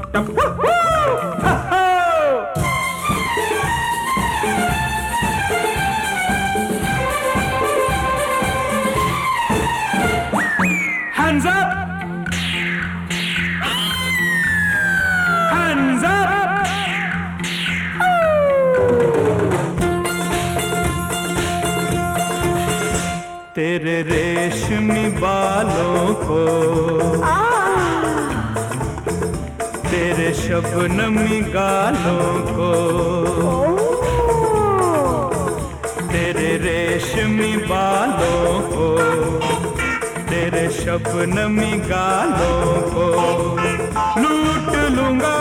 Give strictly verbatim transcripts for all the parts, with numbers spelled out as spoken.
Hands up! Hands up! तेरे रेशमी बालों को, तेरे शबनमी गालों को, तेरे रेशमी बालों को, तेरे शबनमी गालों को लूट लूंगा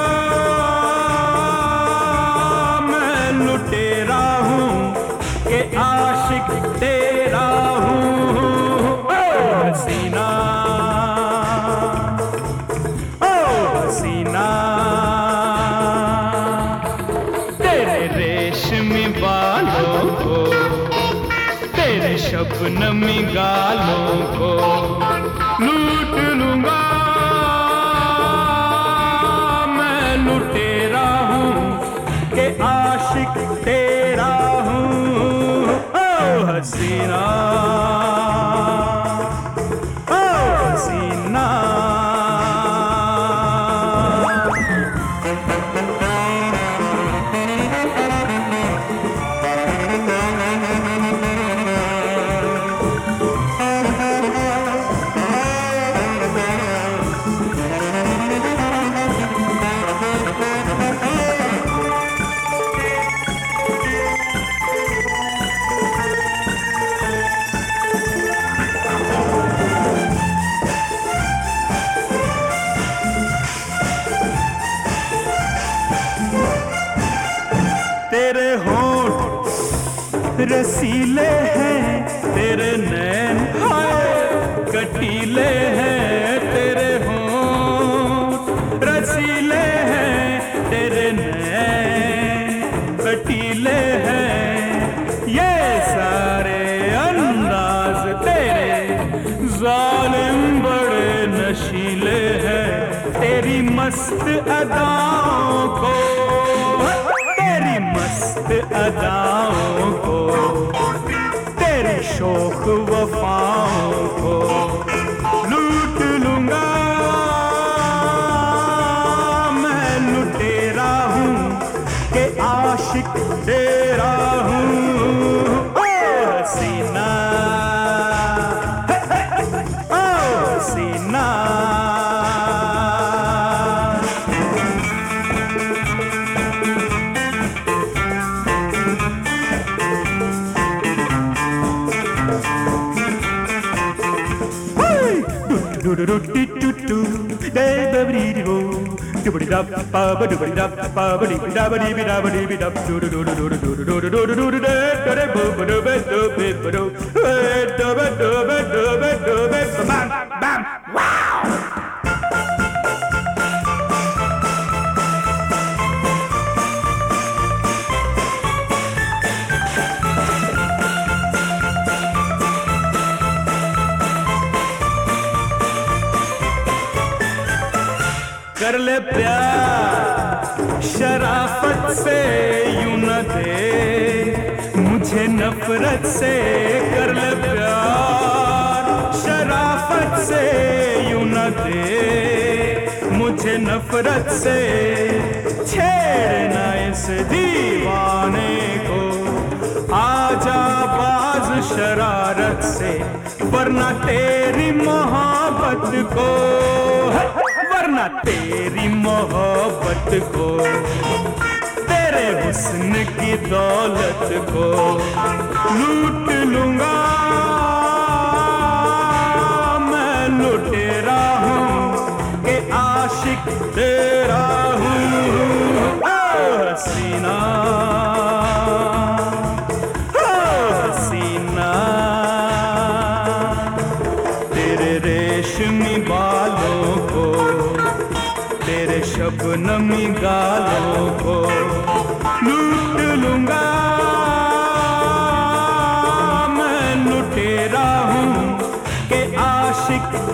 मैं, लुटेरा हूँ कि आशिक तेरा हूँ। ओ हसीना, ओ हसीना, तेरे रेशमी बालों को, तेरे शबनमी गालों को लूट लूंगा मैं, लुटेरा हूँ कि आशिक तेरा हूँ। ओ हसीना, ओ हसीना, तेरे होंठ रसीले हैं, तेरे नैन हाय कटीले हैं। तेरे होंठ रसीले हैं, तेरे नैन कटीले हैं। ये सारे अंदाज तेरे जालिम बड़े नशीले हैं। तेरी मस्त अदाओं को, तेरी मस्त अदाओं को, तेरी शौक वफाओं को लूट लूंगा मैं, लुटेरा हूँ कि आशिक तेरा हूँ। ओ हसीना, ओ हसीना, do do do do do do da ba ba dee do do ba da ba ba do ba da ba ba dee da ba dee da ba dee da do do do do do do do do do do do da da ba ba do ba do ba do do ba do ba do ba do ba bam bam wow. कर ले प्यार शराफत से, यूं न दे मुझे नफरत से। कर ले प्यार शराफत से, यूं न दे मुझे नफरत से। छेड़ना इस दीवाने को, आजा बाज शरारत से, वरना तेरी मोहब्बत को, वरना तेरी मोहब्बत को, तेरे हुस्न की दौलत को लूट लूंगा मैं, लुटेरा हूँ कि आशिक तेरा हूँ। ओ हसीना, ओ हसीना, तेरे रेशमी बालों को, तेरे शबनमी गालों को लूट लूंगा मैं, लुटेरा हूँ कि आशिक